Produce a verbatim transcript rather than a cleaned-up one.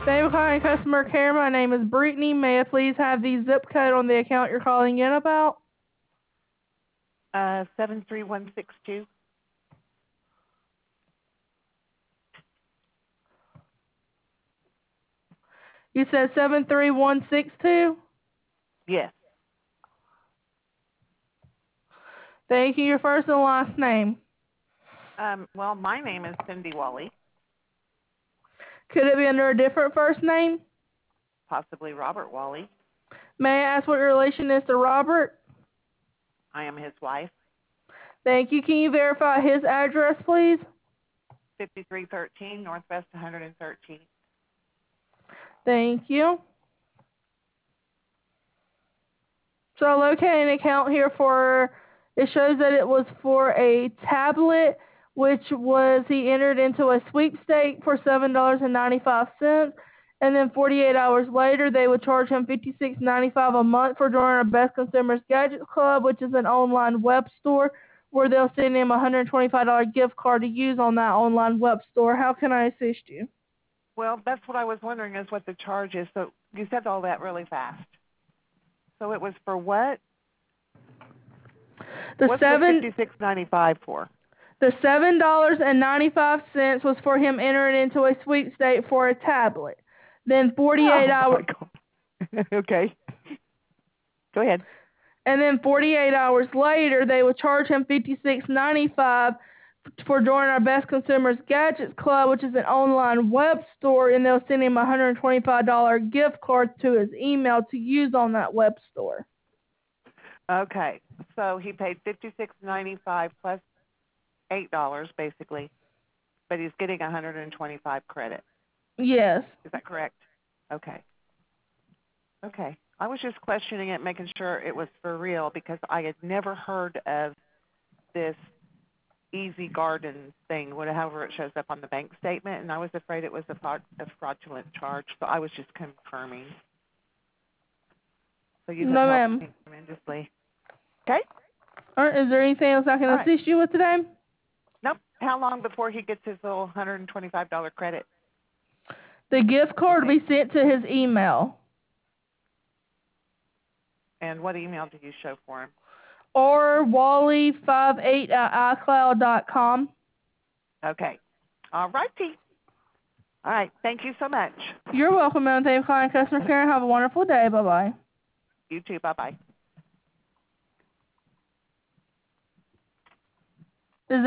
Thank you for calling customer care. My name is Brittany. May I please have the zip code on the account you're calling in about? Uh, seven three one six two. You said seven three one six two? Yes. Thank you. Your first and last name. Um, well, my name is Cindy Wally, Could it be under a different first name? possibly Robert Wally. May I ask what your relation is to Robert? I am his wife. Thank you. Can you verify his address, please? fifty-three thirteen Northwest one hundred thirteenth. Thank you. So I located an account here for, it shows that it was for a tablet, which was, he entered into a sweepstake for seven dollars and ninety-five cents. And then forty-eight hours later, they would charge him fifty-six ninety-five a month for joining our Best Consumers Gadgets Club, which is an online web store where they'll send him a one hundred twenty-five dollars gift card to use on that online web store. How can I assist you? Well, that's what I was wondering is what the charge is. So you said all that really fast. So it was for what? The What's seven the fifty-six ninety-five for? the seven dollars and ninety-five cents was for him entering into a sweepstake for a tablet. Then forty-eight Oh hours my God. Okay. Go ahead. and then forty-eight hours later they would charge him fifty-six ninety-five for joining our Best Consumers Gadgets Club, which is an online web store, and they'll send him a one hundred twenty-five dollars gift card to his email to use on that web store. Okay. So he paid fifty-six ninety-five plus eight dollars basically, but he's getting one hundred twenty-five credit. Yes. Is that correct? Okay. Okay. I was just questioning it, making sure it was for real because I had never heard of this Easy Garden thing, whatever it shows up on the bank statement, and I was afraid it was a, fraud, a fraudulent charge, so I was just confirming. So you have No, helped ma'am. me tremendously. Okay? All right, is there anything else I can All right. assist you with today? Nope. How long before he gets his little one hundred twenty-five dollars credit? The gift card will be sent to his email. And what email did you show for him? Or Wally fifty-eight at iCloud dot com. Okay. All righty. All right. Thank you so much. You're welcome, ma'am. Thank you for calling customer care and have a wonderful day. Bye-bye. You too. Bye-bye.